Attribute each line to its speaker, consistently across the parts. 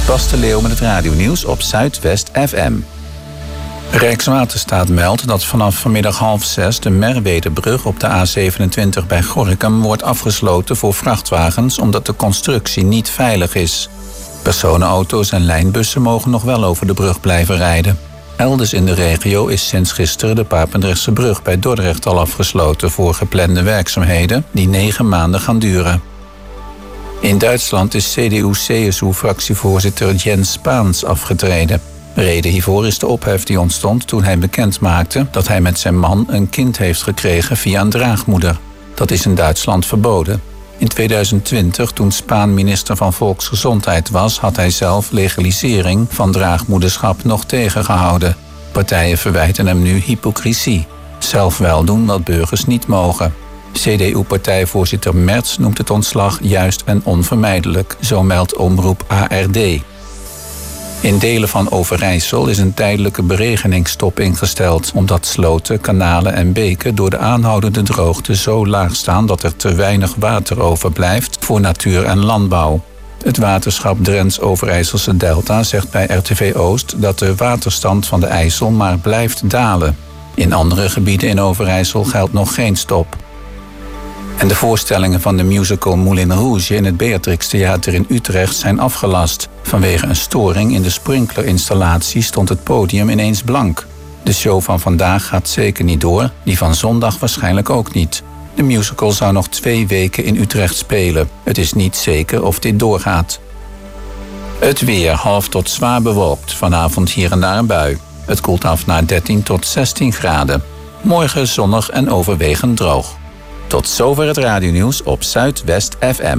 Speaker 1: is Bas de Leeuw met het radionieuws op Zuidwest FM. Rijkswaterstaat meldt dat vanaf vanmiddag 5:30 de Merwedebrug op de A27 bij Gorinchem wordt afgesloten voor vrachtwagens omdat de constructie niet veilig is. Personenauto's en lijnbussen mogen nog wel over de brug blijven rijden. Elders in de regio is sinds gisteren de Papendrechtse brug bij Dordrecht al afgesloten voor geplande werkzaamheden die 9 maanden gaan duren. In Duitsland is CDU-CSU-fractievoorzitter Jens Spaans afgetreden. Reden hiervoor is de ophef die ontstond toen hij bekend maakte dat hij met zijn man een kind heeft gekregen via een draagmoeder. Dat is in Duitsland verboden. In 2020, toen Spaan minister van Volksgezondheid was, had hij zelf legalisering van draagmoederschap nog tegengehouden. Partijen verwijten hem nu hypocrisie. Zelf wel doen wat burgers niet mogen. CDU-partijvoorzitter Merz noemt het ontslag juist en onvermijdelijk, zo meldt omroep ARD. In delen van Overijssel is een tijdelijke beregeningsstop ingesteld, omdat sloten, kanalen en beken door de aanhoudende droogte zo laag staan dat er te weinig water overblijft voor natuur en landbouw. Het waterschap Drents-Overijsselse Delta zegt bij RTV Oost dat de waterstand van de IJssel maar blijft dalen. In andere gebieden in Overijssel geldt nog geen stop. En de voorstellingen van de musical Moulin Rouge in het Beatrix Theater in Utrecht zijn afgelast. Vanwege een storing in de sprinklerinstallatie stond het podium ineens blank. De show van vandaag gaat zeker niet door, die van zondag waarschijnlijk ook niet. De musical zou nog 2 weken in Utrecht spelen. Het is niet zeker of dit doorgaat. Het weer half tot zwaar bewolkt, vanavond hier en daar een bui. Het koelt af naar 13 tot 16 graden. Morgen zonnig en overwegend droog. Tot zover het radionieuws op Zuidwest FM.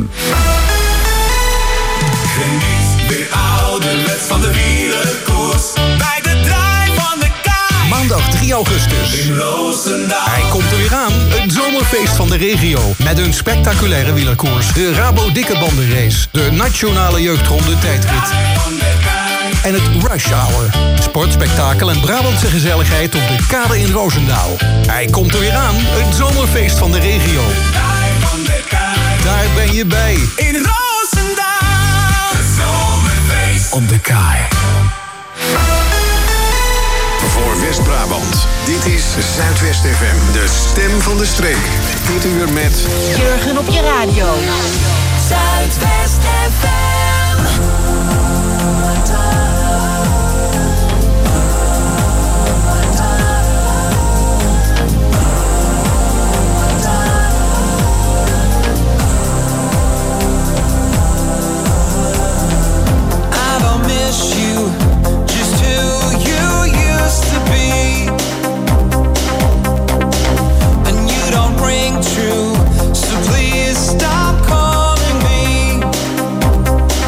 Speaker 2: Geniet weer ouderwets van de wielerkoers bij de draai van de kaai.
Speaker 3: Maandag 3 augustus.
Speaker 2: In Roosendaal.
Speaker 3: Hij komt er weer aan. Het zomerfeest van de regio. Met een spectaculaire wielerkoers. De Rabo Dikke Bandenrace. De Nationale Jeugdronde tijdrit. En het Rush Hour. Sport, spektakel en Brabantse gezelligheid op de kade in Roosendaal. Hij komt er weer aan. Het zomerfeest van de regio. Daar ben je bij.
Speaker 2: In Roosendaal. Het zomerfeest
Speaker 3: Op de kaai.
Speaker 4: Voor West-Brabant. Dit is Zuidwest FM. De stem van de streek. Dit uur met
Speaker 5: Jurgen op je radio. Zuidwest FM.
Speaker 2: True, so please stop calling me.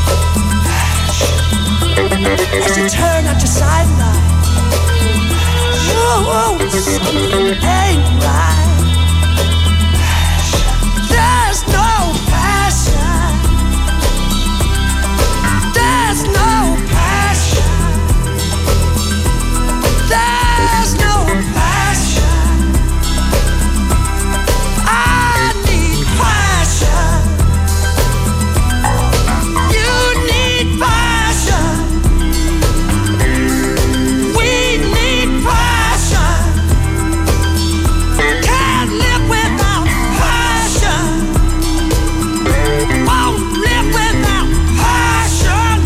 Speaker 6: As you turn at your sideline, something ain't right. There's no passion. There's no passion. There's no passion. I need passion. You need passion. We need passion. Can't live without passion. Won't live without passion.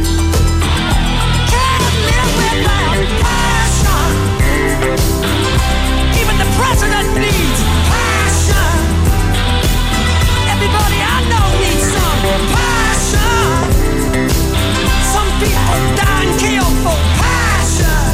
Speaker 6: Can't live without passion. Even the president needs passion. Everybody I know needs some passion. Some people die and kill for passion.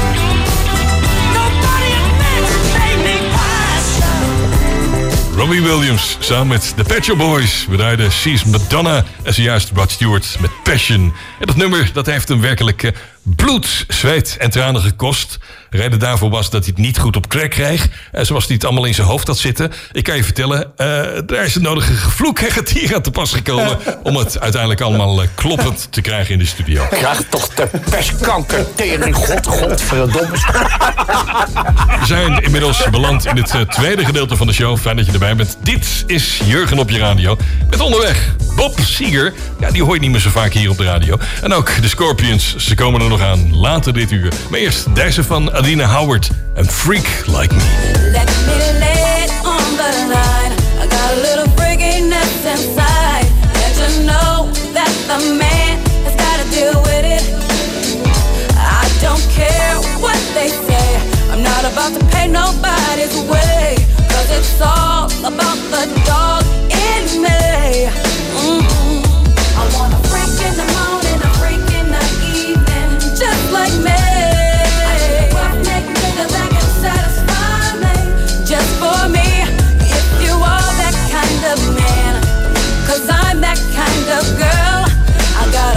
Speaker 6: Nobody admits they need passion.
Speaker 7: Robbie Williams samen met de Pet Shop Boys. We draaiden She's Madonna en zojuist Rod Stewart met Passion. En dat nummer dat heeft hem werkelijk bloed, zweet en tranen gekost. De reden daarvoor was dat hij het niet goed op crack kreeg. Zoals hij het allemaal in zijn hoofd had zitten. Ik kan je vertellen, daar is het nodige gevloek en getier aan te pas gekomen om het uiteindelijk allemaal kloppend te krijgen in de studio.
Speaker 8: Krijg toch de pestkanker tering, godverdomme.
Speaker 7: We zijn inmiddels beland in het tweede gedeelte van de show. Fijn dat je erbij bent. Dit is Jurgen op je radio. Met onderweg Bob Seger. Ja, die hoor je niet meer zo vaak hier op de radio. En ook de Scorpions. Ze komen er nog aan later dit uur. Maar eerst deze van Adina Howard. Een freak like me.
Speaker 5: Let me lay it on the line. I got a little freakiness inside. And you know that the man has got to deal with it. I don't care what they say. I'm not about to pay nobody's way. Cause it's all about the dog in me. I want a freak in the morning, a freak in the evening. Just like me. Just for me, if you are that kind of man, cause I'm that kind of girl. I got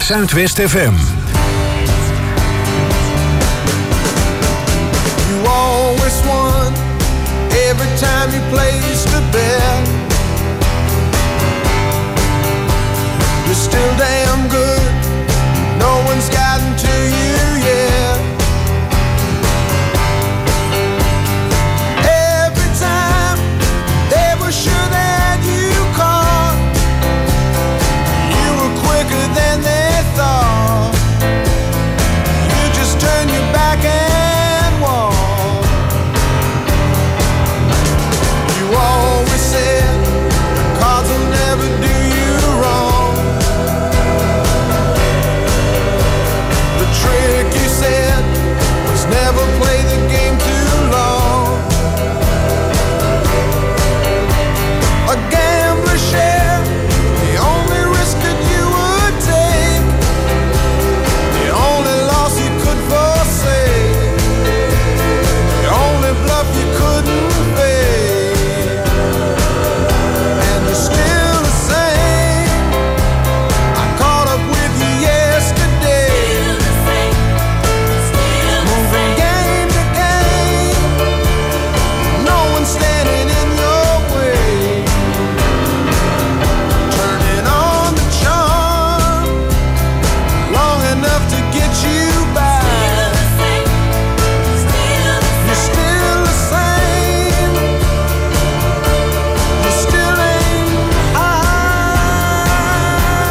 Speaker 3: Zuidwest FM.
Speaker 9: You always won every time you placed a bet. You're still damn good. No one's gotten to you yet. Every time they were sure that you caught, you were quicker than they thought. You just turned your back and walked. You always said cards will never do you wrong. The trick you said was never play the game too long. A gambler share the only risk that you would take, the only loss you could forsake, the only bluff you couldn't fake. And you're still the same. I caught up with you yesterday. Moving game to game, no one standing in your way. Turning on the charm long enough to get you by. You're still the same. You still ain't high.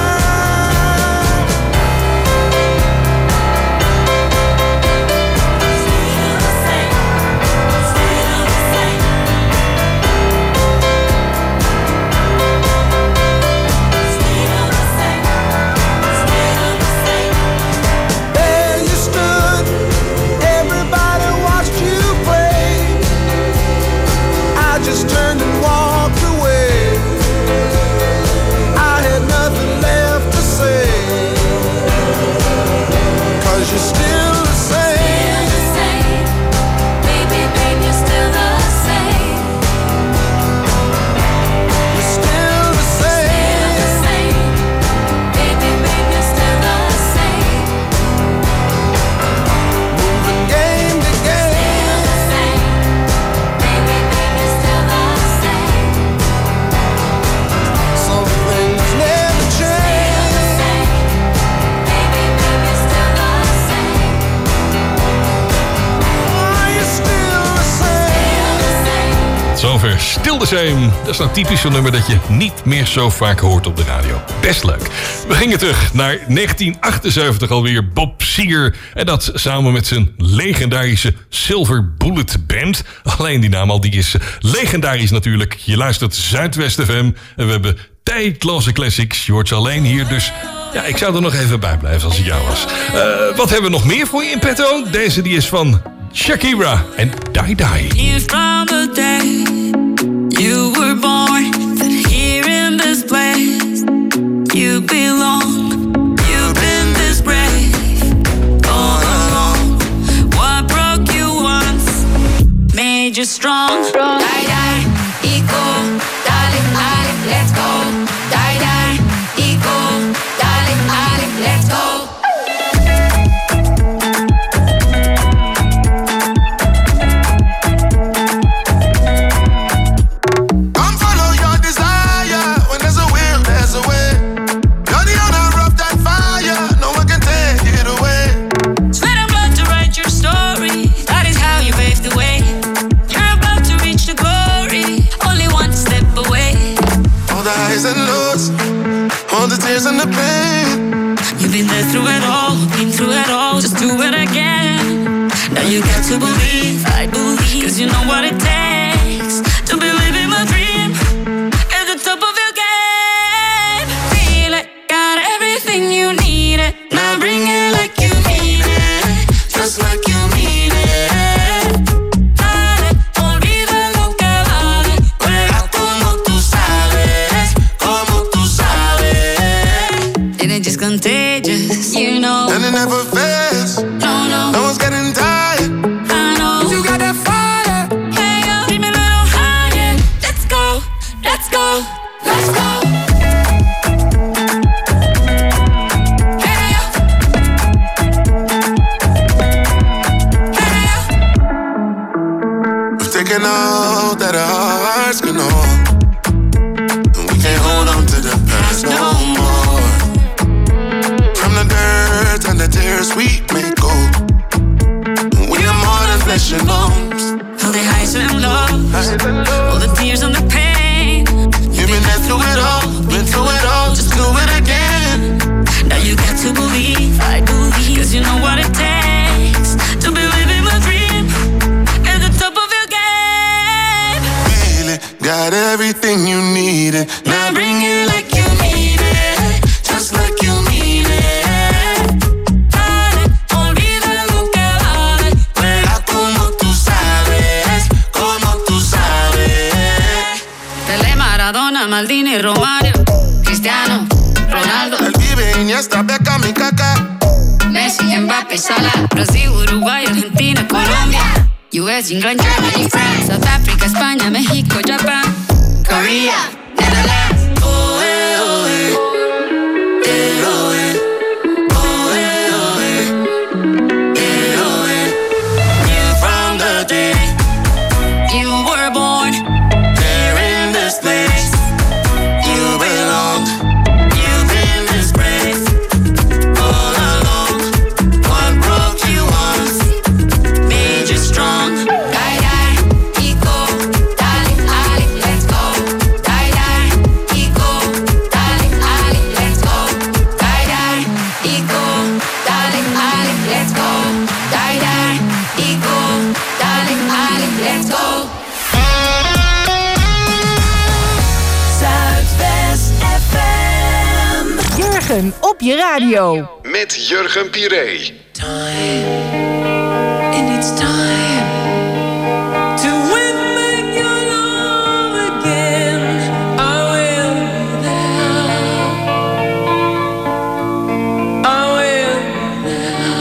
Speaker 9: There you stood, everybody watched you play. I just turned and walked away. I had nothing left to say. 'Cause you're still the same.
Speaker 5: Baby, you're still the same.
Speaker 9: You're still the same.
Speaker 5: Baby, you're still the same.
Speaker 9: Moving game to game.
Speaker 5: Baby, you're still the same.
Speaker 9: Some things never change.
Speaker 5: Baby, you're still the same.
Speaker 9: Are you still the same?
Speaker 7: Zover Still the Same. Dat is nou typisch zo'n nummer dat je niet meer zo vaak hoort op de radio. Best leuk. We gingen terug naar 1978 alweer. Bob Seger. En dat samen met zijn legendarische Silver Bullet Band. Alleen die naam al, die is legendarisch natuurlijk. Je luistert Zuidwest FM. En we hebben tijdloze classics. Je hoort ze alleen hier, dus ja, ik zou er nog even bij blijven als ik jou was. Wat hebben we nog meer voor je in petto? Deze die is van Shakira en Die Die.
Speaker 6: Here from the day you were born, that here in this place you belong. You've been this brave all along. What broke you once made you strong.
Speaker 5: Die, die, eco, darling, darling, let's go. Die, die, eco, darling, darling, let's go.
Speaker 9: Come follow your desire. When there's a will, there's a way. You're the owner of that fire. No one can take it away.
Speaker 6: Sweat and blood to write your story. That is how you paved the way. You're about to reach the glory. Only one step away.
Speaker 9: All the highs and lows, all the tears and the pain.
Speaker 6: You've been there through it all, been through it all. Just do it again. Now you got to believe, I believe. 'Cause you know what it takes to believe in my dream. At the top of your game. Feel it, got everything you need it. Now bring it like you mean it. Just like you mean it. Dale, olvida lo que vale. Juega como tú sabes, como tú sabes. And it's just contagious, you know.
Speaker 9: And it never fails.
Speaker 6: No, no,
Speaker 9: No one's getting tired.
Speaker 6: I know. You got that fire. Hey, yo, keep me a little higher.
Speaker 10: Working out that our hearts can hold. And we can't hold on to the past no more. From the dirt and the tears we may go. We are more than flesh and bones.
Speaker 6: All the highs and lows, all the tears and the pain.
Speaker 10: You've been there through it all, been through it all, just do it again.
Speaker 6: Now you got to believe, I believe, cause you know what it takes to be living my dream at the top of your game.
Speaker 10: Feel it, got everything you needed. Now bring it like you need it, just like you need it.
Speaker 6: Dale, olvida lo que vale.
Speaker 10: Juega como tú sabes, como tú sabes.
Speaker 6: Pelé, Maradona, Maldini, Romario, Cristiano, Ronaldo,
Speaker 10: El Vive, Iniesta, Beckham y Kaká.
Speaker 6: Messi, Mbappé, Salah, Brasil, Uruguay, Argentina, Colombia, US, England, Germany, France, South Africa, España, México, Japan, Korea, Netherlands.
Speaker 10: Oh, eh, oh, eh. Eh, oh, eh. Oh, eh, oh, eh. Eh, oh, eh. Knew from the day
Speaker 6: You were born,
Speaker 10: there in this place you belong. You've been disgraced all along. What broke you once made you strong.
Speaker 6: die, die, ego, dale, ale, let's go. Die, die, ego, dale, ale, let's go. Die, die, ego, dale, ale, let's go. Die, die, ego, dale, ale, let's go.
Speaker 5: Zuidwest FM.
Speaker 11: Jurgen op je radio.
Speaker 4: Met Jurgen Piré.
Speaker 5: And it's time to win back your love again. I will be there. I will be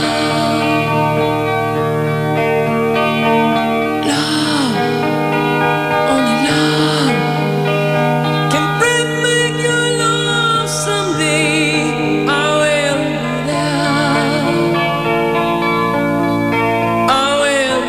Speaker 5: there. Love, only love can bring back your love someday. I will be there. I will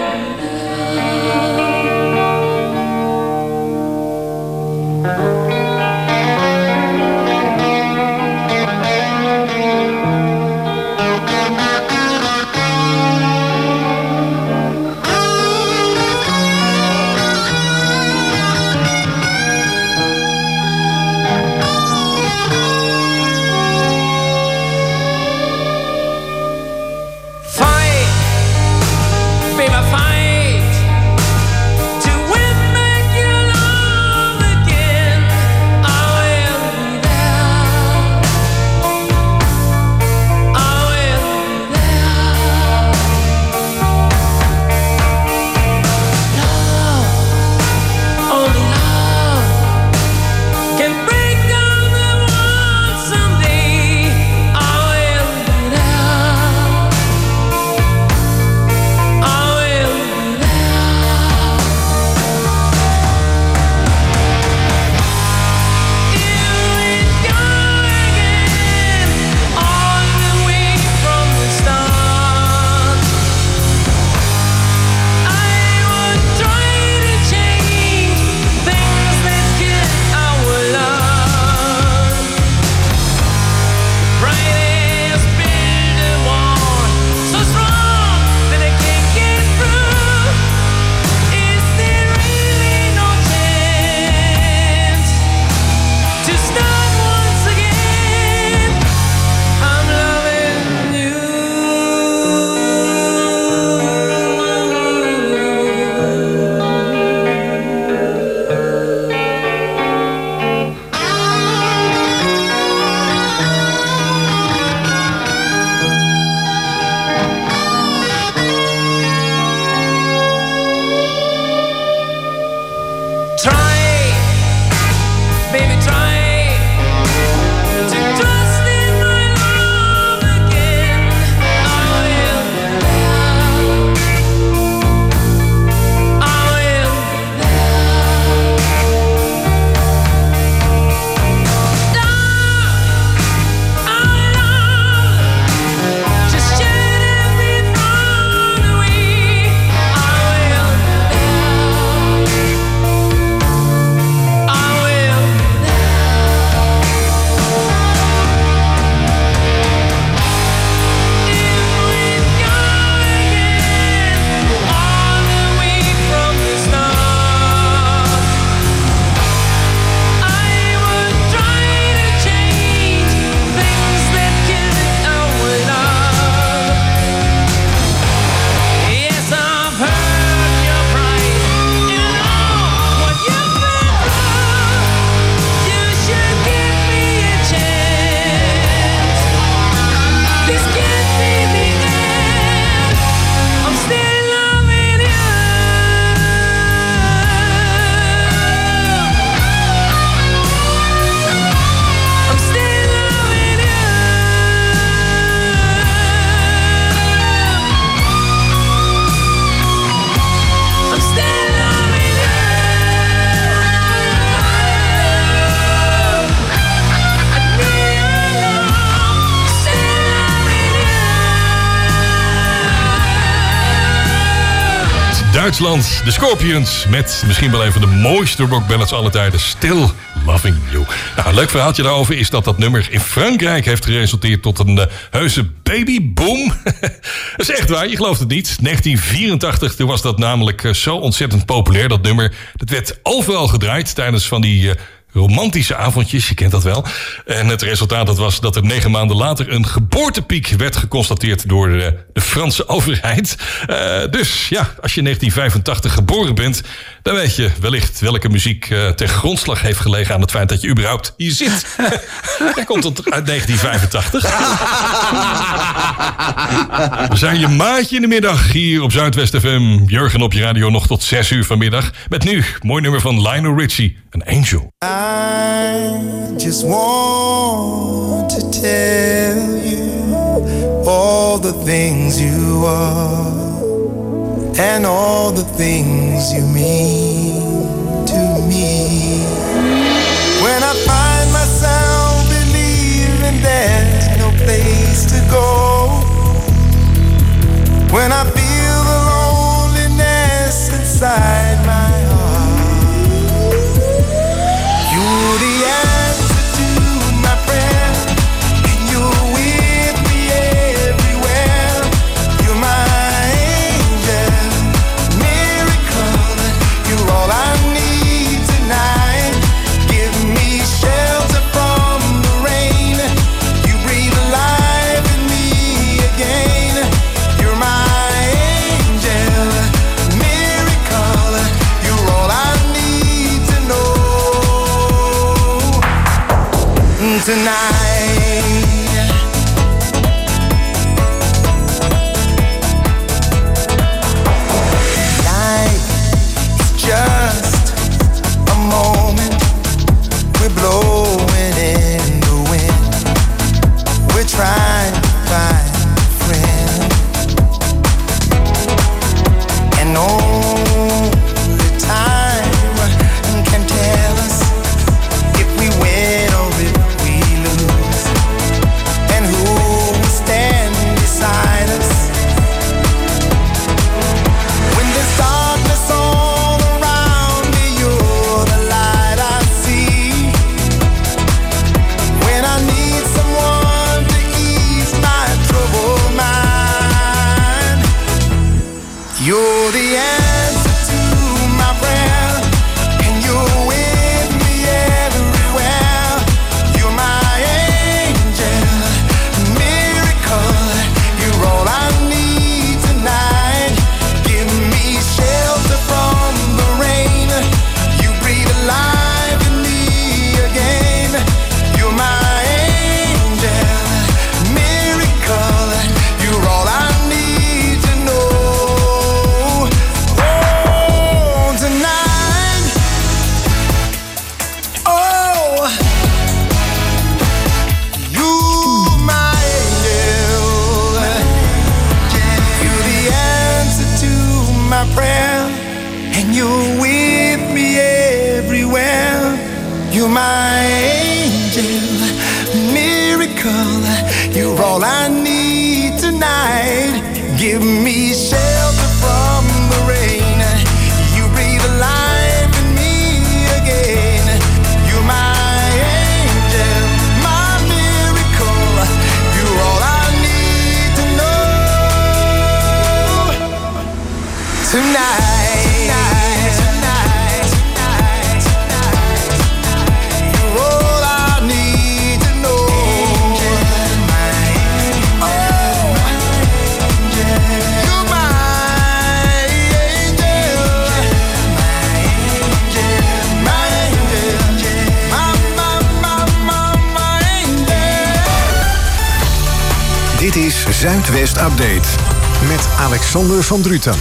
Speaker 7: Duitsland, de Scorpions. Met misschien wel een van de mooiste rockballads aller tijden. Still Loving You. Nou, een leuk verhaaltje daarover is dat nummer in Frankrijk heeft geresulteerd tot een heuse babyboom. Dat is echt waar, je gelooft het niet. 1984, toen was dat namelijk zo ontzettend populair, dat nummer. Dat werd overal gedraaid tijdens van die romantische avondjes, je kent dat wel. En het resultaat dat was dat er 9 maanden later een geboortepiek werd geconstateerd door de Franse overheid. Dus ja, als je in 1985 geboren bent, dan weet je wellicht welke muziek ten grondslag heeft gelegen aan het feit dat je überhaupt hier zit. Hij komt uit 1985. We zijn je maatje in de middag hier op Zuidwest FM. Jurgen op je radio nog tot 6 uur vanmiddag. Met nu, mooi nummer van Lionel Richie, An Angel.
Speaker 9: I just want to tell you all the things you are and all the things you mean to me. When I find myself believing there's no place to go, when I feel the loneliness inside my heart, you're the answer to my prayer, and you're with me everywhere. You're my angel, miracle. You're all I need tonight. Give me shelter from the rain. You breathe life in me again. You're my angel, miracle. You're all I need to know tonight. Life is just a moment. We're blowing in the wind. We're trying to find a friend, and only time can tell us if we win or if we lose, and who will stand beside us when there's darkness all around me. You're the light I see when I need someone to ease my troubled mind. You're the answer to my prayer, and you're with me everywhere. You're my angel, miracle. You're all I need tonight. Give me shelter from the rain. You breathe alive in me again. You're my angel, miracle. You're all I need to know. Oh, tonight. Oh, you're my angel. You're the answer to my prayer, and you're with me everywhere. You're my angel, miracle. You're all I need tonight. Give me shelter from the rain. You breathe life in me again. You're my angel, my miracle. You're all I need to know tonight. You're all I need to know. Oh, you're my angel, my angel, my angel.
Speaker 4: Dit is Zuidwest Update met Alexander van Druten.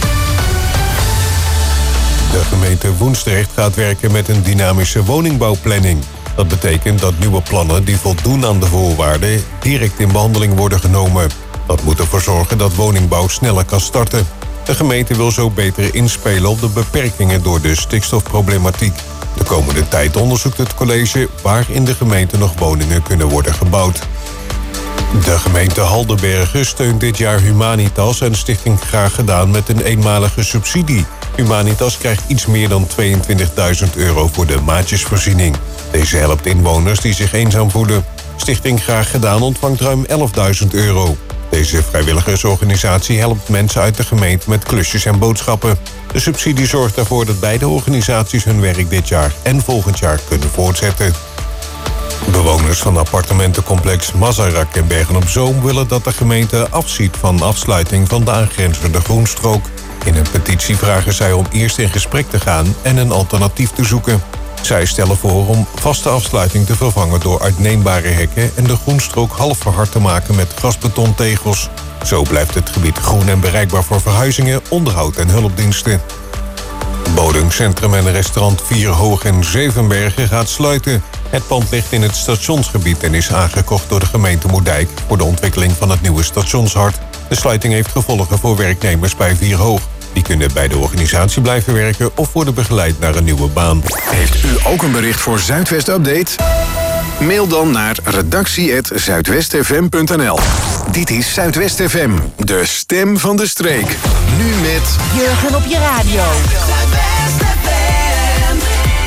Speaker 12: De gemeente Woensdrecht gaat werken met een dynamische woningbouwplanning. Dat betekent dat nieuwe plannen die voldoen aan de voorwaarden direct in behandeling worden genomen. Dat moet ervoor zorgen dat woningbouw sneller kan starten. De gemeente wil zo beter inspelen op de beperkingen door de stikstofproblematiek. De komende tijd onderzoekt het college waar in de gemeente nog woningen kunnen worden gebouwd. De gemeente Haldenbergen steunt dit jaar Humanitas en Stichting Graag Gedaan met een eenmalige subsidie. Humanitas krijgt iets meer dan €22.000 voor de maatjesvoorziening. Deze helpt inwoners die zich eenzaam voelen. Stichting Graag Gedaan ontvangt ruim €11.000. Deze vrijwilligersorganisatie helpt mensen uit de gemeente met klusjes en boodschappen. De subsidie zorgt ervoor dat beide organisaties hun werk dit jaar en volgend jaar kunnen voortzetten. Bewoners van appartementencomplex Mazarak in Bergen-op-Zoom willen dat de gemeente afziet van afsluiting van de aangrenzende groenstrook. In een petitie vragen zij om eerst in gesprek te gaan en een alternatief te zoeken. Zij stellen voor om vaste afsluiting te vervangen door uitneembare hekken en de groenstrook half verhard te maken met grasbetontegels. Zo blijft het gebied groen en bereikbaar voor verhuizingen, onderhoud en hulpdiensten. Bodingcentrum en restaurant 4 Hoog in Zevenbergen gaat sluiten. Het pand ligt in het stationsgebied en is aangekocht door de gemeente Moerdijk voor de ontwikkeling van het nieuwe stationshart. De sluiting heeft gevolgen voor werknemers bij 4 Hoog. Die kunnen bij de organisatie blijven werken of worden begeleid naar een nieuwe baan.
Speaker 4: Heeft u ook een bericht voor Zuidwest Update? Mail dan naar redactie@zuidwestfm.nl. Dit is Zuidwest FM, de stem van de streek. Nu met
Speaker 11: Jurgen op je radio.
Speaker 5: Zuidwest FM.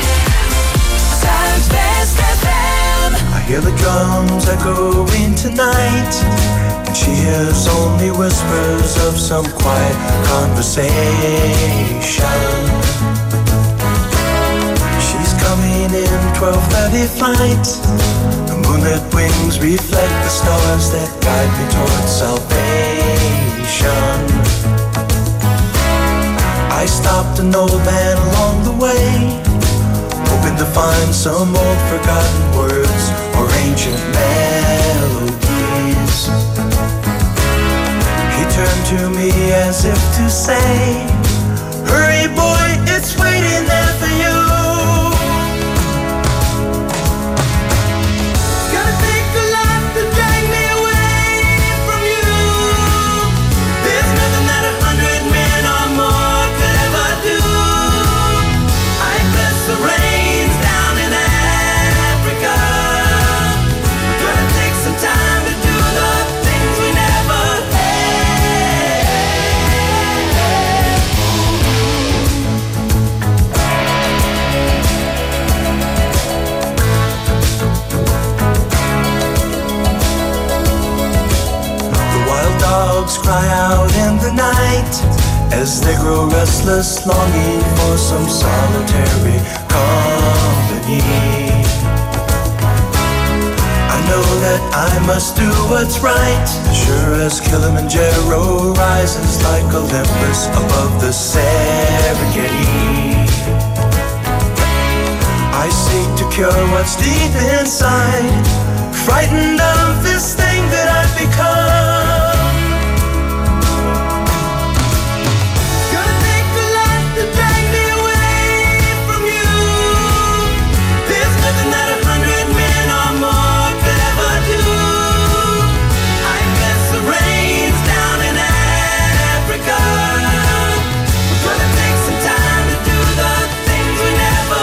Speaker 5: Zuidwest FM.
Speaker 9: I hear the drums echoing tonight, and she hears only whispers of some quiet conversation. She's coming in 12:30 flight. The moonlit wings reflect the stars that guide me towards salvation. I stopped an old man along the way, hoping to find some old forgotten words or ancient melodies. He turned to me as if to say, hurry boy, it's waiting there for you. Gonna take a lot to drag me away from you. There's nothing that 100 men or more could ever do. I bless the rains down in Africa. Gonna take some time to do the things we never had. The wild dogs cry out in the night as they grow restless, longing for some solitary company. I know that I must do what's right, sure as Kilimanjaro rises like Olympus above the Serengeti. I seek to cure what's deep inside, frightened of this thing that I've become. Gonna take a lot to drag me away from you. There's nothing that 100 men or more could ever do. I bless the rains down in Africa. We're gonna take some time to do the things we never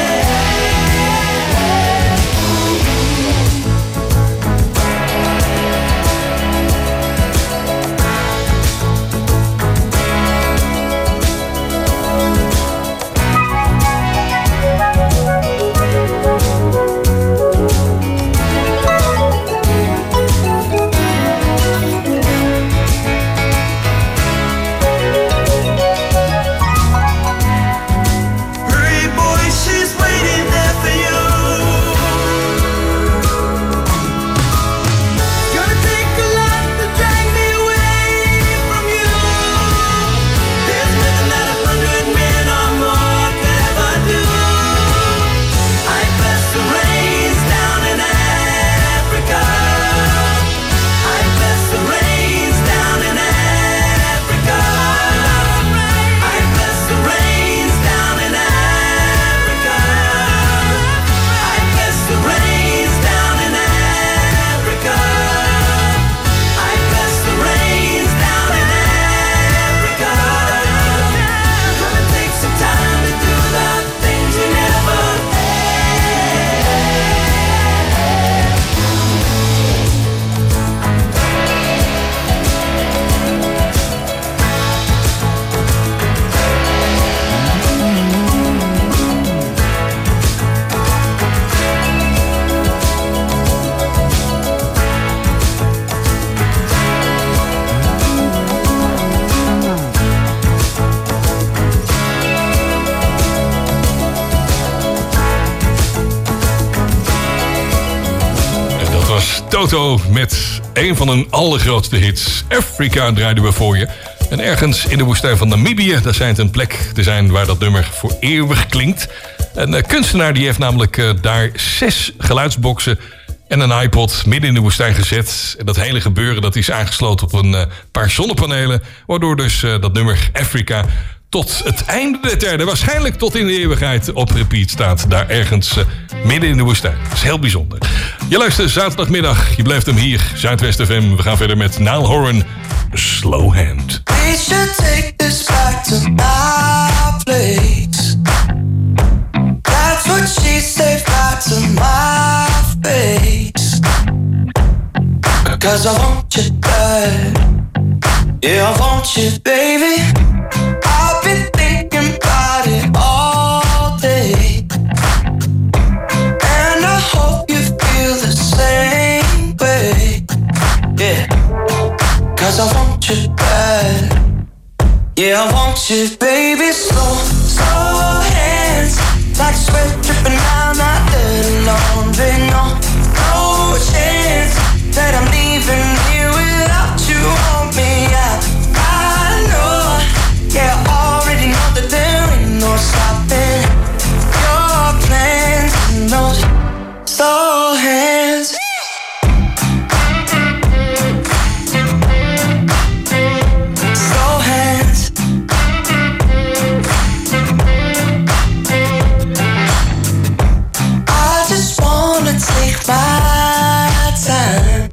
Speaker 9: had.
Speaker 7: Toto met een van hun allergrootste hits. Afrika draaiden we voor je. En ergens in de woestijn van Namibië, daar schijnt een plek te zijn waar dat nummer voor eeuwig klinkt. Een kunstenaar die heeft namelijk daar 6 geluidsboxen en een iPod midden in de woestijn gezet. En dat hele gebeuren dat is aangesloten op een paar zonnepanelen. Waardoor dus dat nummer Afrika tot het einde der tijden, waarschijnlijk tot in de eeuwigheid, op repeat staat. Daar ergens midden in de woestijn. Dat is heel bijzonder. Je luistert zaterdagmiddag. Je blijft hem hier, Zuidwest FM. We gaan verder met Niall Horan, Slow Hand.
Speaker 13: We should take this back to my place. That's what she said back to my face. Because I want you bad. Yeah, I want you, baby. I've been thinking about it all day. And I hope you feel the same way. Yeah. Cause I want you bad. Yeah, I want you, baby. Slow, slow hands. Like sweat dripping down that dirty laundry. No, no chance that I'm leaving here without you on me. I know, yeah, I already know that there ain't no stopping your plans in those slow hands. Slow hands. I just wanna take my time.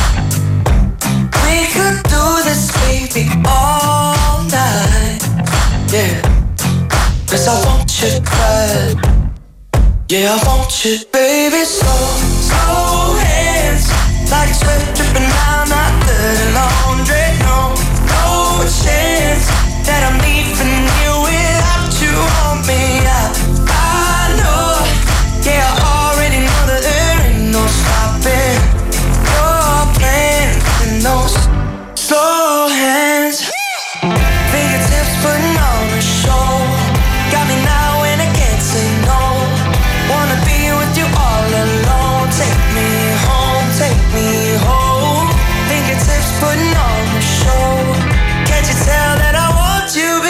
Speaker 13: We could do this, baby, all night. Yeah, 'cause I want you bad. Yeah, I want you, baby. Slow, slow hands. Like sweat dripping down my dirty laundry. No, no chance that I'm leaving you without you on me. I know, yeah, I already know that there ain't no stopping your plans in those slow hands. Fingertips putting on a show. Got me now and I can't say no. Wanna be with you all alone. Take me home, take me home. Fingertips putting on a show. Can't you tell that I want you,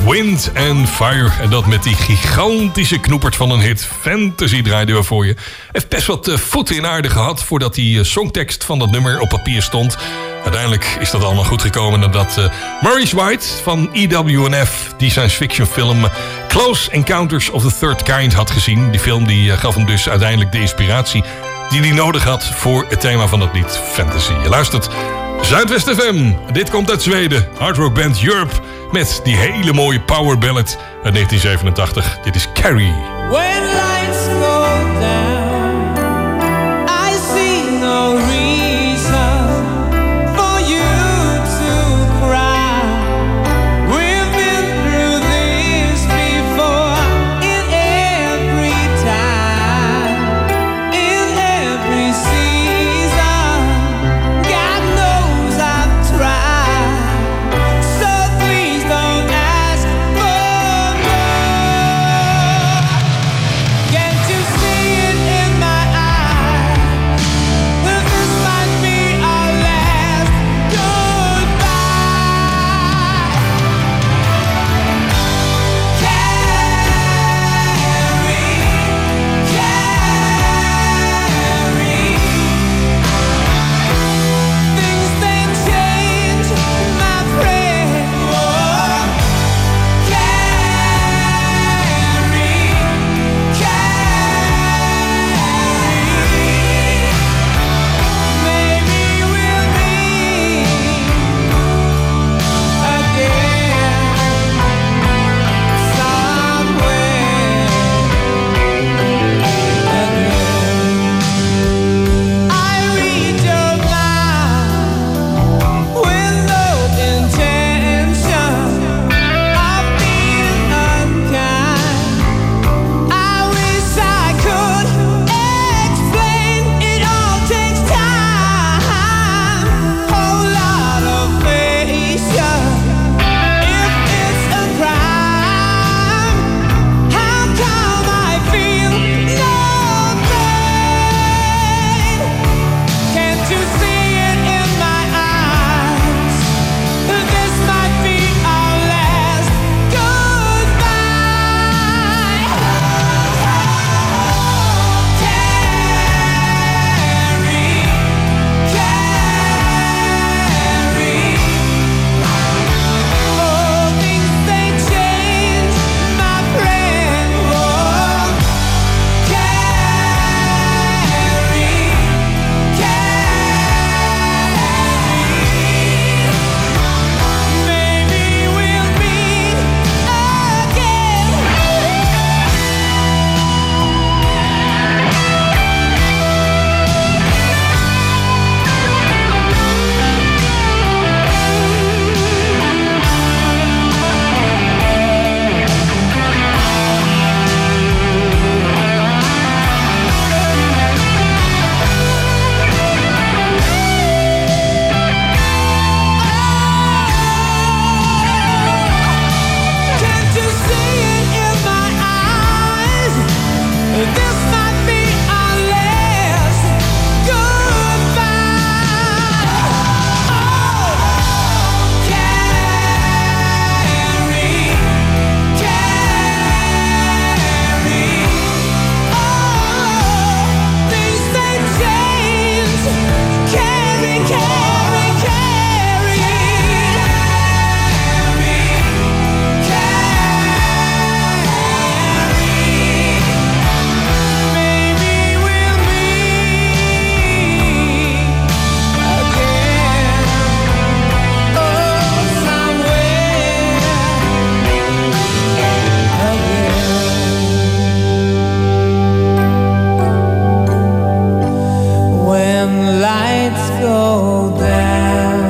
Speaker 7: Wind and Fire. En dat met die gigantische knoepert van een hit. Fantasy draaiden we voor je. Heeft best wat voeten in aarde gehad voordat die songtekst van dat nummer op papier stond. Uiteindelijk is dat allemaal goed gekomen nadat Maurice White van EWF die science fiction film Close Encounters of the Third Kind had gezien. Die film die gaf hem dus uiteindelijk de inspiratie die hij nodig had voor het thema van dat lied Fantasy. Je luistert Zuidwest FM. Dit komt uit Zweden. Hard rock band Europe met die hele mooie power ballad uit 1987. Dit is Carrie.
Speaker 14: When lights go down, I see no reason for you to cry. We've been through this before, in every time, in every season. God knows I've tried, so please don't ask for more. Can't you see it in my eyes? That this might be our last goodbye. Things they change, my friend. Maybe we'll meet again somewhere again. I read your mind with no intention of being unkind. I wish I could explain. It all takes time, whole lot of patience. If it's a crime, how come I feel no pain? Can't you see it in my eyes? This might be our last goodbye. Oh, things they change, my friend. Oh, maybe we'll meet Can't you see it in my eyes? This might be our last goodbye. Oh, Carrie, oh, things they change. Carrie, maybe we'll meet again. Oh, somewhere again. When lights go down.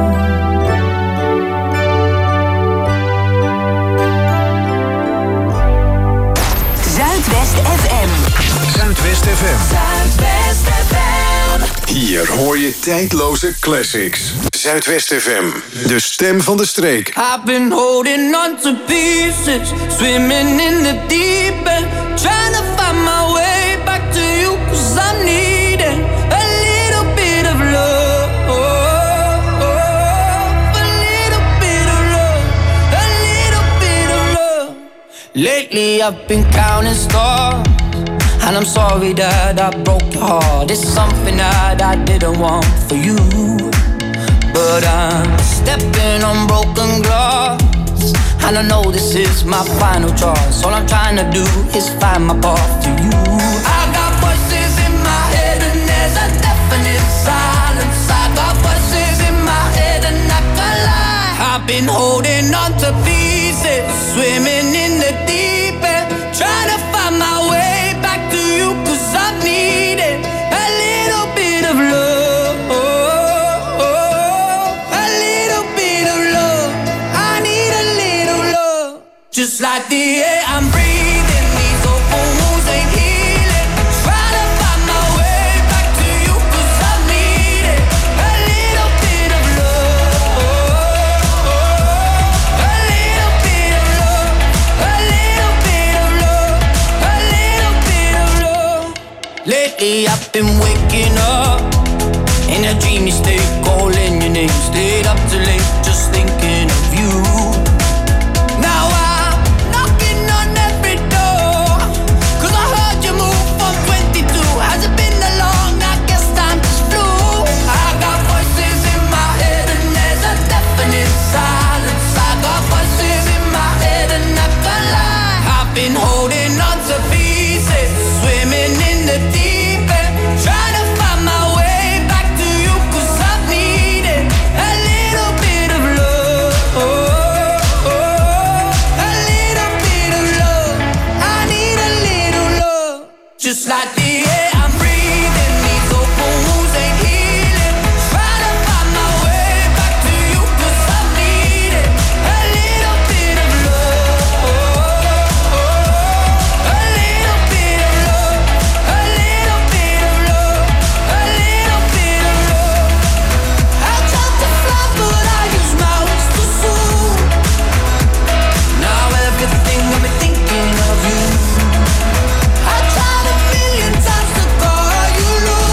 Speaker 11: Zuidwest FM.
Speaker 4: Zuidwest FM.
Speaker 11: Zuidwest FM.
Speaker 4: Hier hoor je tijdloze classics. Zuidwest FM. De stem van de streek.
Speaker 14: I've been holding on to pieces, swimming in the deep end, trying to find my way back to you, 'cause I'm needing a little bit of love, a little bit of love, a little bit of Lately I've been counting stars, and I'm sorry that I broke your heart. It's something that I didn't want for you, but I'm stepping on broken glass, and I know this is my final choice. All I'm trying to do is find my path to you. I got voices in my head and there's a definite silence. I got voices in my head and I can't lie. I've been holding on to pieces, swimming in the deep end, trying to find my way back to you, 'cause I needed a little bit of love, a little bit of love. I need a little love, just like the air I'm breathing. These open wounds ain't healing, trying to find my way back to you, 'cause I needed a little bit of love, a little bit of love, a little bit of love, a little bit of love. Lately I've been waking up in a dreamy state, calling your name, stayed up too late, just thinking of you. Now I'm knocking on every door, 'cause I heard you move from 22. Has it been that long? I guess time just flew. I got voices in my head and there's a definite silence. I got voices in my head and I can't lie. I've been holding on to pieces, swimming in the deep end, trying to find my way back to you, 'cause I needed a little bit of love, a little bit of love. I need a little love, just like the air I'm breathing. These open wounds ain't healing, trying to find my way back to you, 'cause I needed a little bit of love, a little bit of love, a little bit of love, a little bit of love. I tried to fly but I use my wings too soon. Now everything got me thinking of you. I tried a million times to call you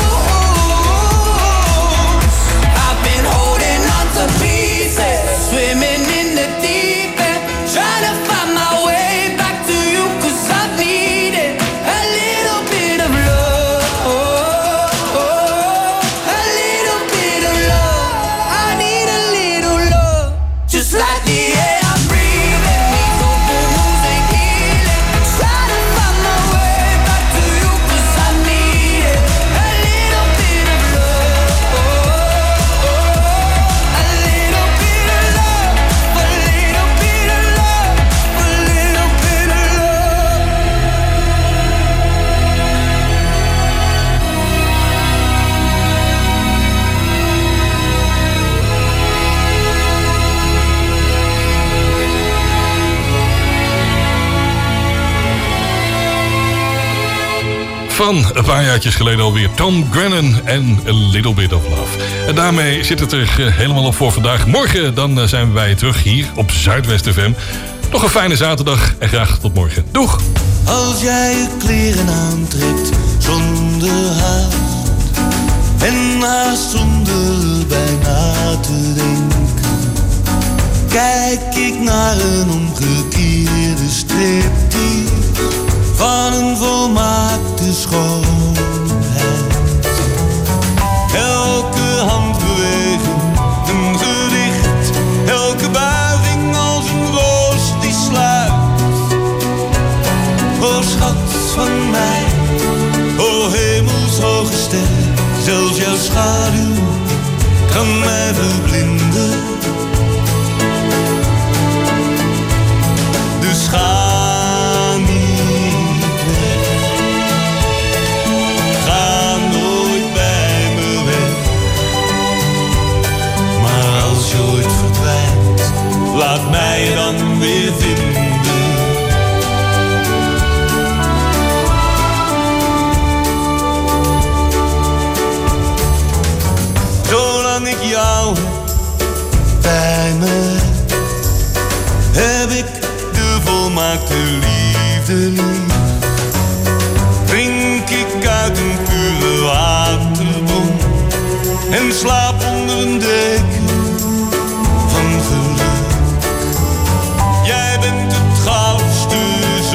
Speaker 14: loose. I've been holding on to pieces, swimming in the deep end, trying to find my way back to you, 'cause I needed a little bit of love, a little bit of love. I need a little love, just like the air I'm breathing. These open wounds ain't healing, trying to find my way back to you, 'cause I needed a little bit of love, a little bit of love, a little bit of love, a little bit of love.
Speaker 7: Van een paar jaartjes geleden alweer. Tom Grennan en A Little Bit of Love. En daarmee zit het er helemaal op voor vandaag. Morgen dan zijn wij terug hier op Zuidwest FM. Nog een fijne zaterdag en graag tot morgen. Doeg!
Speaker 15: Als jij je kleren aantrekt zonder haast en haast zonder bijna te denken, kijk ik naar een omgekeerde striptease van een volmaakte schoonheid. Elke handbeweging een gedicht, elke buiging als een roos die sluit. O schat van mij, o hemelshoge ster, zelfs jouw schaduw kan mij verblinden. Dus ga niet weg, ga nooit bij me weg. Maar als je ooit verdwijnt, laat mij dan weer vinden. Zolang ik jou bij me heb ik de volmaakte liefde lief. Drink ik uit een pure waterbron en slaap onder een deken van geluk. Jij bent het goudste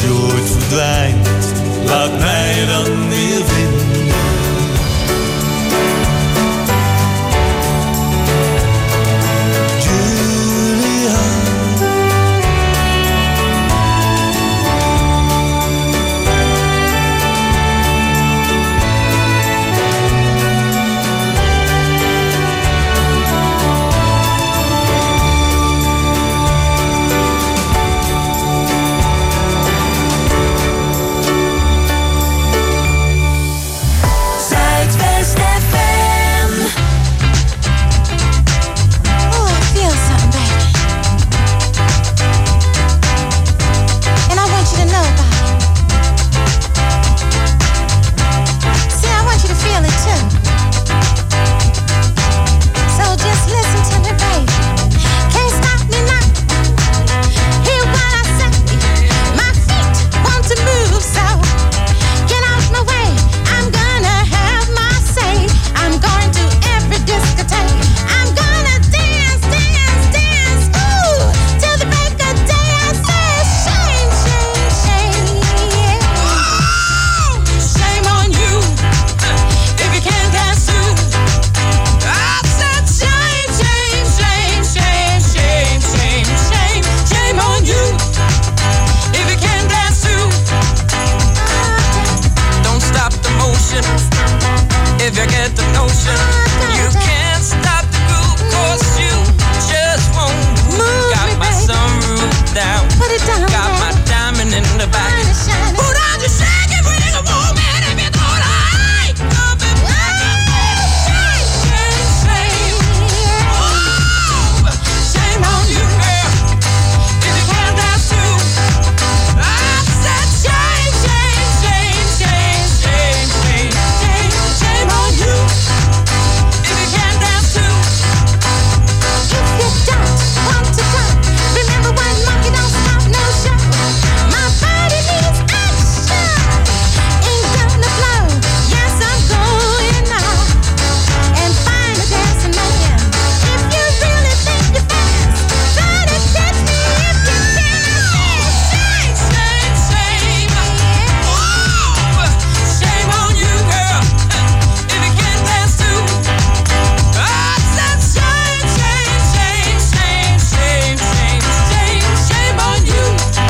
Speaker 15: je ooit verdwijnt, laat mij dan weer vinden.
Speaker 14: If you get the notion, you can't stop the groove, 'cause you just won't move. Got my sunroof down, got my diamond in the back. Put on your shade.